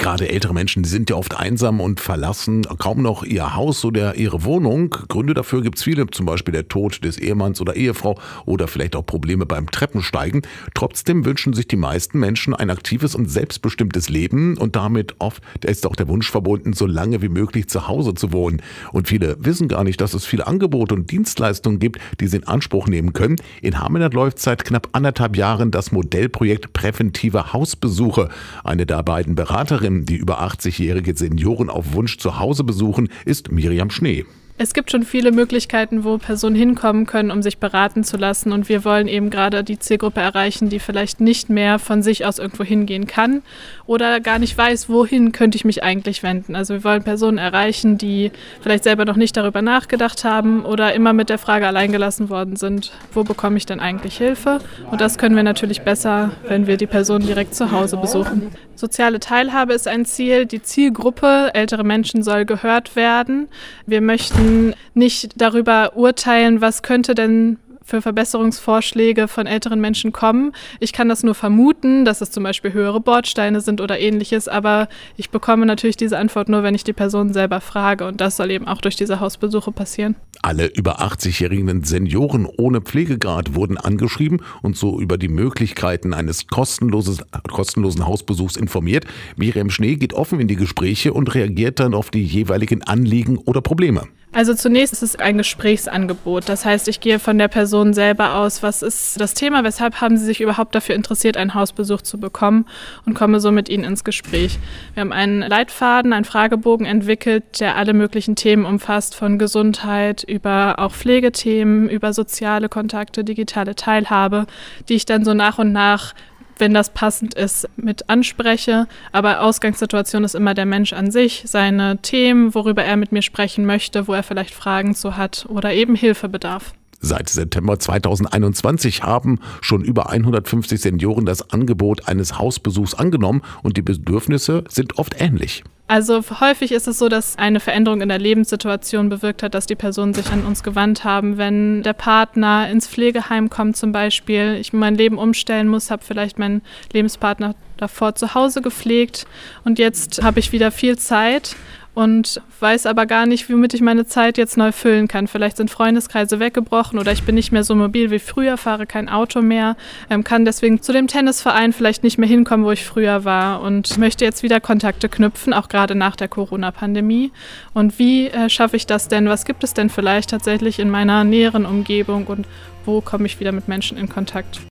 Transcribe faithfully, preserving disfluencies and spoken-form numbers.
Gerade ältere Menschen, die sind ja oft einsam und verlassen kaum noch ihr Haus oder ihre Wohnung. Gründe dafür gibt es viele, zum Beispiel der Tod des Ehemanns oder Ehefrau oder vielleicht auch Probleme beim Treppensteigen. Trotzdem wünschen sich die meisten Menschen ein aktives und selbstbestimmtes Leben und damit oft ist auch der Wunsch verbunden, so lange wie möglich zu Hause zu wohnen. Und viele wissen gar nicht, dass es viele Angebote und Dienstleistungen gibt, die sie in Anspruch nehmen können. In Hameln läuft seit knapp anderthalb Jahren das Modellprojekt Präventive Hausbesuche. Eine der beiden Beraterinnen, die über achtzigjährige Senioren auf Wunsch zu Hause besuchen, ist Miriam Schnee. Es gibt schon viele Möglichkeiten, wo Personen hinkommen können, um sich beraten zu lassen. Und wir wollen eben gerade die Zielgruppe erreichen, die vielleicht nicht mehr von sich aus irgendwo hingehen kann oder gar nicht weiß, wohin könnte ich mich eigentlich wenden. Also wir wollen Personen erreichen, die vielleicht selber noch nicht darüber nachgedacht haben oder immer mit der Frage alleingelassen worden sind, wo bekomme ich denn eigentlich Hilfe? Und das können wir natürlich besser, wenn wir die Person direkt zu Hause besuchen. Soziale Teilhabe ist ein Ziel. Die Zielgruppe, ältere Menschen, soll gehört werden. Wir möchten nicht darüber urteilen, was könnte denn für Verbesserungsvorschläge von älteren Menschen kommen. Ich kann das nur vermuten, dass es zum Beispiel höhere Bordsteine sind oder ähnliches, aber ich bekomme natürlich diese Antwort nur, wenn ich die Person selber frage und das soll eben auch durch diese Hausbesuche passieren. Alle über achtzigjährigen Senioren ohne Pflegegrad wurden angeschrieben und so über die Möglichkeiten eines kostenloses, kostenlosen Hausbesuchs informiert. Miriam Schnee geht offen in die Gespräche und reagiert dann auf die jeweiligen Anliegen oder Probleme. Also zunächst ist es ein Gesprächsangebot. Das heißt, ich gehe von der Person selber aus, was ist das Thema, weshalb haben Sie sich überhaupt dafür interessiert, einen Hausbesuch zu bekommen und komme so mit Ihnen ins Gespräch. Wir haben einen Leitfaden, einen Fragebogen entwickelt, der alle möglichen Themen umfasst, von Gesundheit über auch Pflegethemen, über soziale Kontakte, digitale Teilhabe, die ich dann so nach und nach, wenn das passend ist, mit anspreche. Aber Ausgangssituation ist immer der Mensch an sich, seine Themen, worüber er mit mir sprechen möchte, wo er vielleicht Fragen zu hat oder eben Hilfebedarf. Seit September zweitausendeinundzwanzig haben schon über hundertfünfzig Senioren das Angebot eines Hausbesuchs angenommen und die Bedürfnisse sind oft ähnlich. Also häufig ist es so, dass eine Veränderung in der Lebenssituation bewirkt hat, dass die Personen sich an uns gewandt haben. Wenn der Partner ins Pflegeheim kommt zum Beispiel, ich mein Leben umstellen muss, habe vielleicht meinen Lebenspartner davor zu Hause gepflegt und jetzt habe ich wieder viel Zeit und weiß aber gar nicht, womit ich meine Zeit jetzt neu füllen kann. Vielleicht sind Freundeskreise weggebrochen oder ich bin nicht mehr so mobil wie früher, fahre kein Auto mehr, ähm, kann deswegen zu dem Tennisverein vielleicht nicht mehr hinkommen, wo ich früher war und möchte jetzt wieder Kontakte knüpfen, auch gerade nach der Corona-Pandemie. Und wie äh, schaffe ich das denn? Was gibt es denn vielleicht tatsächlich in meiner näheren Umgebung und wo komme ich wieder mit Menschen in Kontakt?